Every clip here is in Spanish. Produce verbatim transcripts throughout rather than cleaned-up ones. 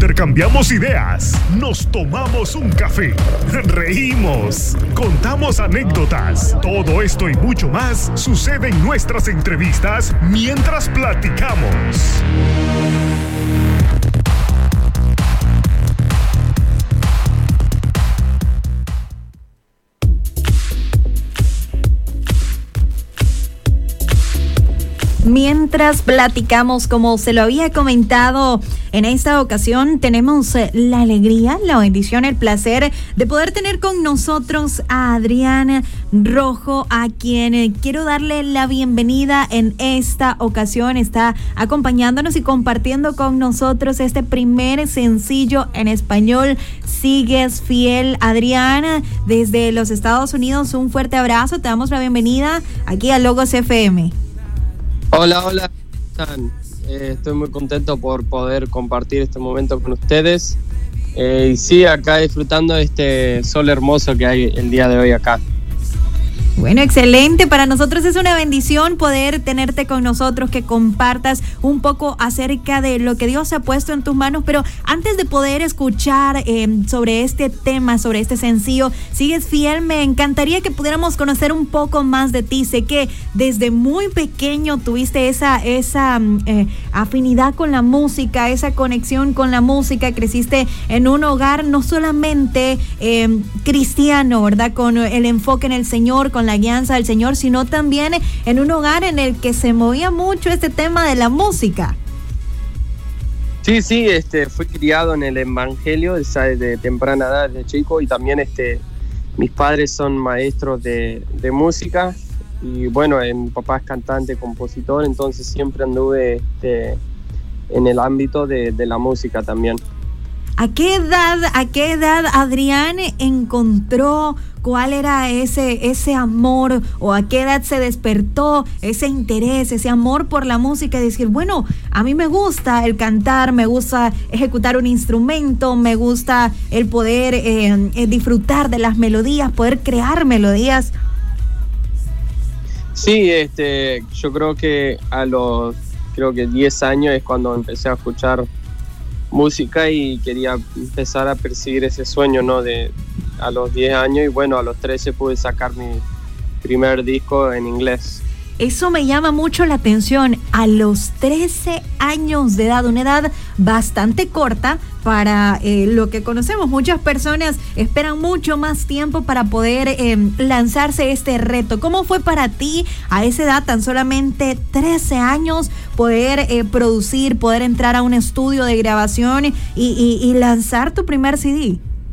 intercambiamos ideas, nos tomamos un café, reímos, contamos anécdotas. Todo esto y mucho más sucede en nuestras entrevistas mientras platicamos. Mientras platicamos, como se lo había comentado, en esta ocasión tenemos la alegría, la bendición, el placer de poder tener con nosotros a Adrián Rojo, a quien quiero darle la bienvenida en esta ocasión. Está acompañándonos y compartiendo con nosotros este primer sencillo en español, Sigues Fiel. Adrián, desde los Estados Unidos, un fuerte abrazo, te damos la bienvenida aquí a Logos F M. Hola, hola, eh, estoy muy contento por poder compartir este momento con ustedes eh, y sí, acá disfrutando de este sol hermoso que hay el día de hoy acá. Bueno, excelente. Para nosotros es una bendición poder tenerte con nosotros, que compartas un poco acerca de lo que Dios ha puesto en tus manos. Pero antes de poder escuchar eh, sobre este tema, sobre este sencillo, Sigues Fiel, me encantaría que pudiéramos conocer un poco más de ti. Sé que desde muy pequeño tuviste esa, esa eh, afinidad con la música, esa conexión con la música. Creciste en un hogar no solamente eh, cristiano, ¿verdad? Con el enfoque en el Señor, con la guianza del Señor, sino también en un hogar en el que se movía mucho este tema de la música. Sí, sí, este, fui criado en el evangelio desde de temprana edad, de chico, y también este, mis padres son maestros de, de música, y bueno, eh, mi papá es cantante, compositor, entonces siempre anduve este, en el ámbito de, de la música también. ¿A qué edad, a qué edad Adrián encontró cuál era ese, ese amor, o a qué edad se despertó ese interés, ese amor por la música y decir, bueno, a mí me gusta el cantar, me gusta ejecutar un instrumento, me gusta el poder eh, eh, disfrutar de las melodías, poder crear melodías? Sí, este, yo creo que a los creo que diez años es cuando empecé a escuchar música y quería empezar a perseguir ese sueño, ¿no? De a los diez años, y bueno, a los trece pude sacar mi primer disco en inglés. Eso me llama mucho la atención, a los trece años de edad, una edad bastante corta para eh, lo que conocemos. Muchas personas esperan mucho más tiempo para poder eh, lanzarse este reto. ¿Cómo fue para ti a esa edad, tan solamente trece años, poder eh, producir, poder entrar a un estudio de grabación y, y, y lanzar tu primer C D?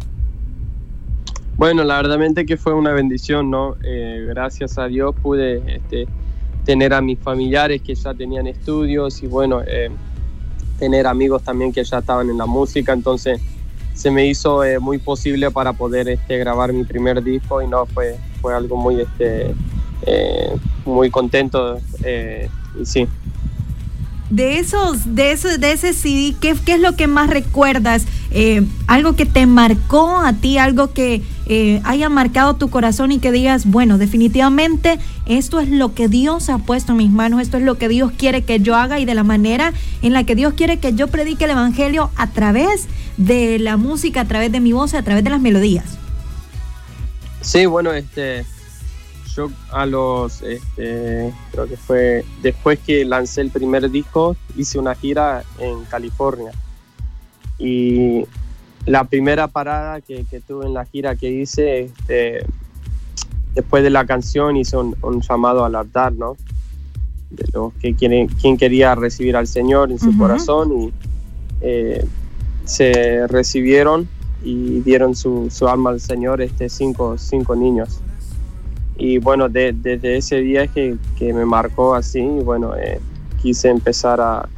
Bueno, la verdad que fue una bendición, ¿no? Eh, gracias a Dios pude este, tener a mis familiares que ya tenían estudios, y bueno, eh, tener amigos también que ya estaban en la música, entonces se me hizo eh, muy posible para poder este, grabar mi primer disco, y no, fue, fue algo muy, este, eh, muy contento, eh, y sí. De esos, de ese, de ese C D, ¿qué, qué es lo que más recuerdas? Eh, algo que te marcó a ti, algo que eh, haya marcado tu corazón y que digas, bueno, definitivamente esto es lo que Dios ha puesto en mis manos, esto es lo que Dios quiere que yo haga, y de la manera en la que Dios quiere que yo predique el evangelio a través de la música, a través de mi voz, a través de las melodías. Sí, bueno, este... yo a los, este, creo que fue después que lancé el primer disco, hice una gira en California, y la primera parada que, que tuve en la gira que hice, este, después de la canción hice un, un llamado al altar, ¿no? De los que quieren, quien quería recibir al Señor en su uh-huh. corazón, y eh, se recibieron y dieron su, su alma al Señor, este, cinco, cinco niños. Y bueno, de, desde ese día es que, que me marcó así, y bueno, eh, quise empezar a,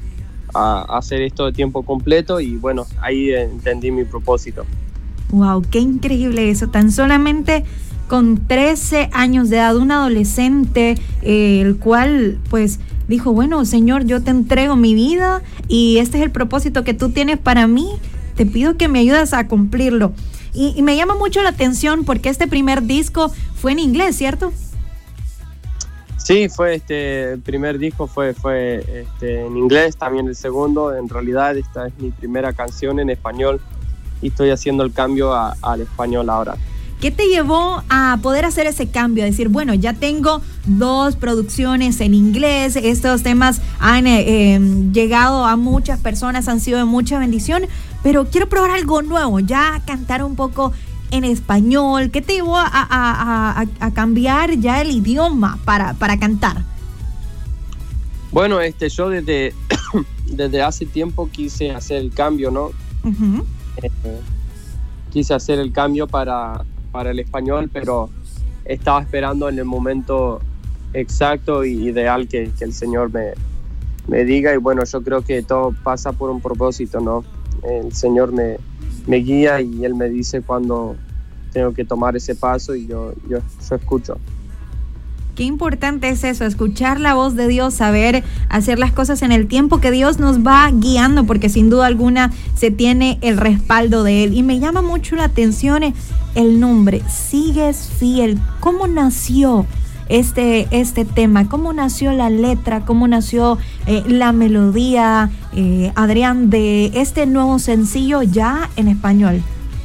a hacer esto de tiempo completo, y bueno, ahí entendí mi propósito. Wow, qué increíble eso, tan solamente con trece años de edad, un adolescente, eh, el cual pues dijo, bueno, Señor, yo te entrego mi vida y este es el propósito que tú tienes para mí, te pido que me ayudes a cumplirlo. Y, y me llama mucho la atención porque este primer disco fue en inglés, ¿cierto? Sí, fue este, el primer disco fue, fue este, en inglés, también el segundo. En realidad esta es mi primera canción en español y estoy haciendo el cambio a, al español ahora. ¿Qué te llevó a poder hacer ese cambio? Decir, bueno, ya tengo dos producciones en inglés, estos temas han eh, eh, llegado a muchas personas, han sido de mucha bendición, pero quiero probar algo nuevo, ya cantar un poco en español. ¿Qué te llevó a, a, a, a cambiar ya el idioma para, para cantar? Bueno, este, yo desde, desde hace tiempo quise hacer el cambio, ¿no? Uh-huh. Eh, quise hacer el cambio para... para el español, pero estaba esperando en el momento exacto y ideal que, que el Señor me, me diga, y bueno, yo creo que todo pasa por un propósito, ¿no? El Señor me, me guía y Él me dice cuando tengo que tomar ese paso y yo, yo, yo escucho. Qué importante es eso, escuchar la voz de Dios, saber hacer las cosas en el tiempo que Dios nos va guiando, porque sin duda alguna se tiene el respaldo de Él. Y me llama mucho la atención el nombre, Sigues Fiel. ¿Cómo nació este, este tema? ¿Cómo nació la letra? ¿Cómo nació eh, la melodía, eh, Adrián, de este nuevo sencillo ya en español?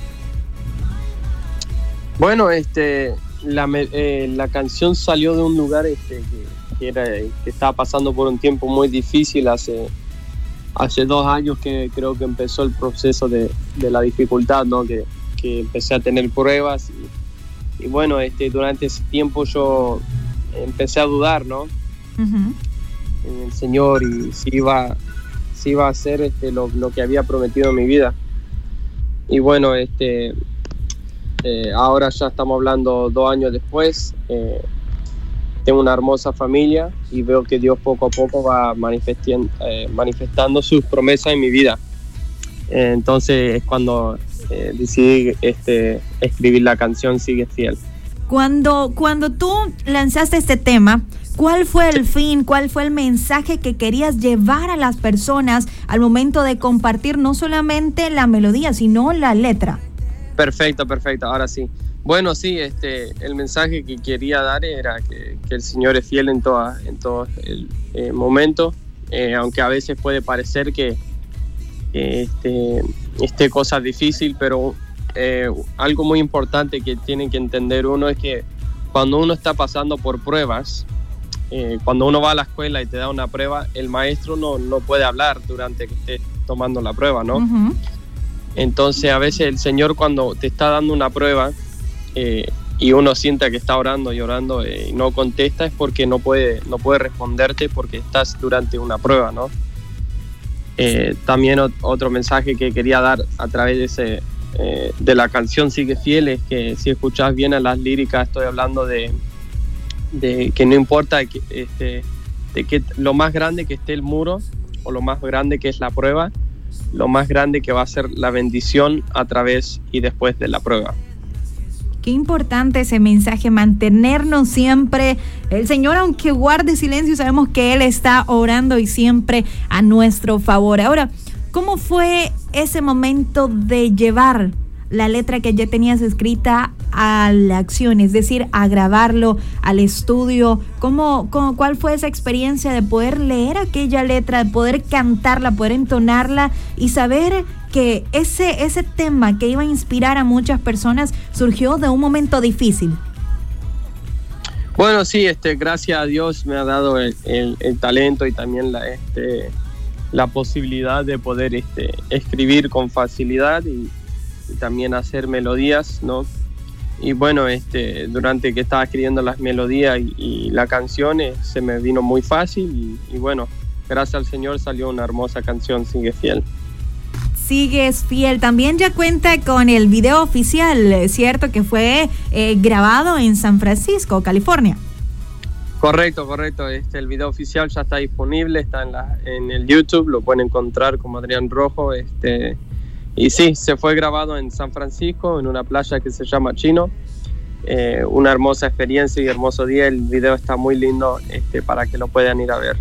Bueno, este... La, eh, la canción salió de un lugar este, que, que, era, que estaba pasando por un tiempo muy difícil hace, hace dos años que creo que empezó el proceso de, de la dificultad, ¿no? que, que empecé a tener pruebas y, y bueno, este, durante ese tiempo yo empecé a dudar, ¿no? Uh-huh. En el Señor y si iba, si iba a hacer este, lo, lo que había prometido en mi vida. Y bueno, este... Eh, ahora ya estamos hablando dos años después, eh, tengo una hermosa familia y veo que Dios poco a poco va manifestando, eh, manifestando sus promesas en mi vida. Eh, entonces es cuando eh, decidí este, escribir la canción Sigue Fiel. Cuando, cuando tú lanzaste este tema, ¿cuál fue el fin, cuál fue el mensaje que querías llevar a las personas al momento de compartir no solamente la melodía, sino la letra? Perfecto, perfecto, ahora sí. Bueno, sí, este, el mensaje que quería dar era que, que el Señor es fiel en, toda, en todo el eh, momento, eh, aunque a veces puede parecer que, que este, este cosa difícil, pero eh, algo muy importante que tiene que entender uno es que cuando uno está pasando por pruebas, eh, cuando uno va a la escuela y te da una prueba, el maestro no, no puede hablar durante que esté tomando la prueba, ¿no? Uh-huh. Entonces a veces el Señor cuando te está dando una prueba eh, y uno siente que está orando y orando eh, y no contesta, es porque no puede, no puede responderte porque estás durante una prueba, ¿no? Eh, también ot- otro mensaje que quería dar a través de, ese, eh, de la canción Sigue Fiel es que si escuchás bien a las líricas estoy hablando de, de que no importa que, este, de que lo más grande que esté el muro o lo más grande que es la prueba, lo más grande que va a ser la bendición a través y después de la prueba. Qué importante ese mensaje, mantenernos siempre. El Señor, aunque guarde silencio, sabemos que Él está orando y siempre a nuestro favor. Ahora, ¿cómo fue ese momento de llevar la letra que ya tenías escrita a la acción, es decir, a grabarlo, al estudio? ¿Cómo, cómo, ¿Cuál fue esa experiencia de poder leer aquella letra, de poder cantarla, poder entonarla y saber que ese, ese tema que iba a inspirar a muchas personas surgió de un momento difícil? Bueno, sí, este, gracias a Dios me ha dado el, el, el talento y también la, este, la posibilidad de poder este, escribir con facilidad y y también hacer melodías, ¿no? Y bueno, este, durante que estaba escribiendo las melodías y, y la canción eh, se me vino muy fácil y, y bueno, gracias al Señor salió una hermosa canción, Sigue Fiel. Sigues Fiel, también ya cuenta con el video oficial, ¿cierto? Que fue eh, grabado en San Francisco, California. Correcto, correcto, este, el video oficial ya está disponible, está en, la, en el YouTube, lo pueden encontrar como Adrián Rojo, este... Y sí, se fue grabado en San Francisco, en una playa que se llama Chino. Eh, una hermosa experiencia y hermoso día. El video está muy lindo este, para que lo puedan ir a ver.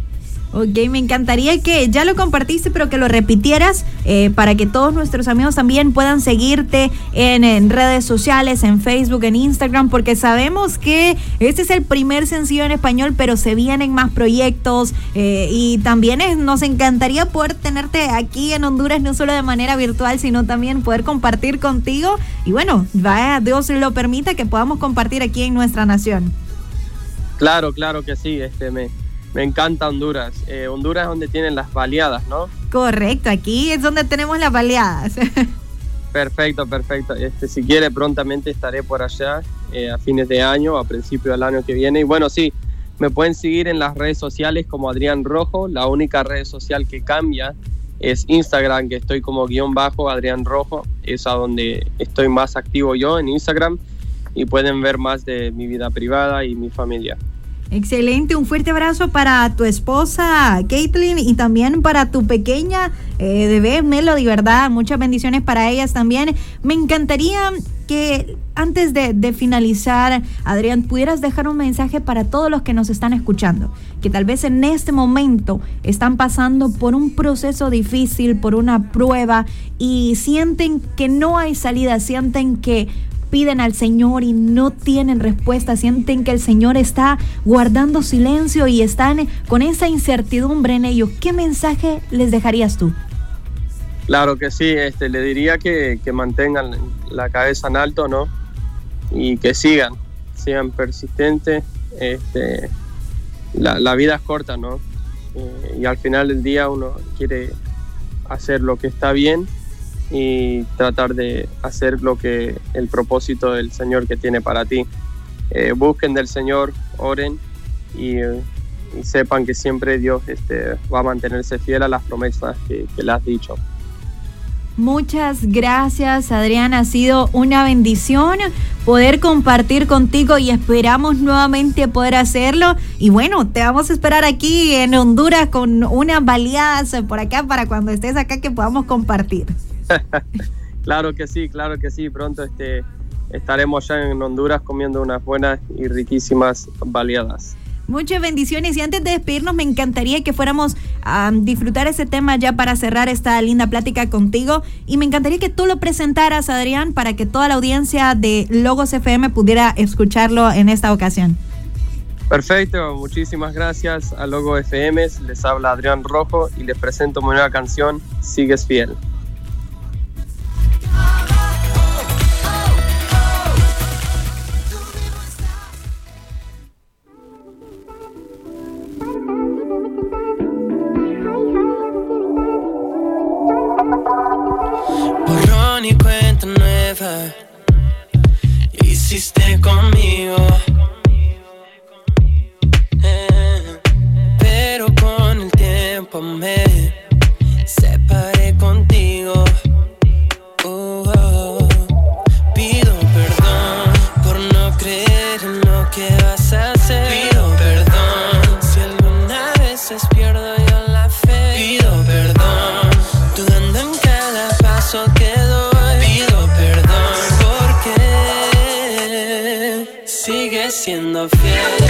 Ok, me encantaría que ya lo compartiste, pero que lo repitieras eh, para que todos nuestros amigos también puedan seguirte en, en redes sociales, en Facebook, en Instagram, porque sabemos que este es el primer sencillo en español, pero se vienen más proyectos eh, y también es, nos encantaría poder tenerte aquí en Honduras, no solo de manera virtual, sino también poder compartir contigo y bueno, vaya, Dios lo permita que podamos compartir aquí en nuestra nación. Claro, claro que sí, este me... Me encanta Honduras. Eh, Honduras es donde tienen las baleadas, ¿no? Correcto, aquí es donde tenemos las baleadas. Perfecto, perfecto. Este, si quiere, prontamente estaré por allá eh, a fines de año, a principios del año que viene. Y bueno, sí, me pueden seguir en las redes sociales como Adrián Rojo. La única red social que cambia es Instagram, que estoy como guión bajo Adrián Rojo. Es a donde estoy más activo yo, en Instagram. Y pueden ver más de mi vida privada y mi familia. Excelente, un fuerte abrazo para tu esposa Caitlin y también para tu pequeña eh, bebé Melody, ¿verdad? Muchas bendiciones para ellas también. Me encantaría que antes de, de finalizar, Adrián, pudieras dejar un mensaje para todos los que nos están escuchando, que tal vez en este momento están pasando por un proceso difícil, por una prueba y sienten que no hay salida, sienten que piden al Señor y no tienen respuesta, sienten que el Señor está guardando silencio y están con esa incertidumbre en ellos. ¿Qué mensaje les dejarías tú? Claro que sí, este, le diría que, que mantengan la cabeza en alto, ¿no? Y que sigan, sean persistentes. Este, la, la vida es corta, ¿no? Eh, y al final del día uno quiere hacer lo que está bien y tratar de hacer lo que el propósito del Señor que tiene para ti. Eh, busquen del Señor, oren y, y sepan que siempre Dios este, va a mantenerse fiel a las promesas que, que le has dicho. Muchas gracias, Adrián, ha sido una bendición poder compartir contigo y esperamos nuevamente poder hacerlo y bueno, te vamos a esperar aquí en Honduras con unas baleadas por acá para cuando estés acá que podamos compartir. Claro que sí, claro que sí. Pronto este, estaremos ya en Honduras comiendo unas buenas y riquísimas baleadas. Muchas bendiciones y antes de despedirnos me encantaría que fuéramos a disfrutar ese tema ya para cerrar esta linda plática contigo y me encantaría que tú lo presentaras, Adrián, para que toda la audiencia de Logos F M pudiera escucharlo en esta ocasión. Perfecto, muchísimas gracias a Logos F M, les habla Adrián Rojo y les presento mi nueva canción, Sigues Fiel. Borrón y cuenta nueva hiciste conmigo, eh, pero con el tiempo me separé contigo. Oh, oh. Pido perdón por no creer en lo que vas a hacer. Pido perdón si alguna vez pierdo yo la fe. Pido perdón dudando en cada paso que doy. Pido perdón porque sigues siendo fiel.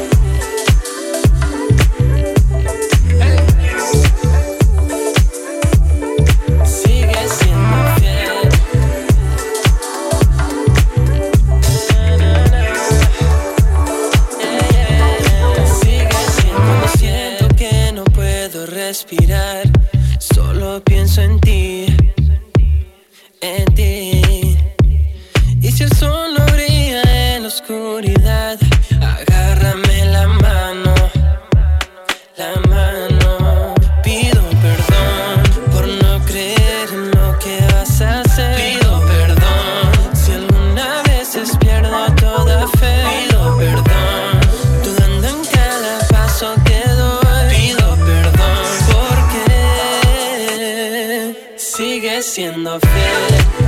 Respirar, solo pienso en ti, en ti. Y si el sol no brilla en la oscuridad, agárrame la mano, la mano. Pido perdón por no creer en lo que vas a hacer. Pido perdón si alguna vez pierdo toda fe. Pido perdón dudando en cada paso que doy. Sigue siendo fiel.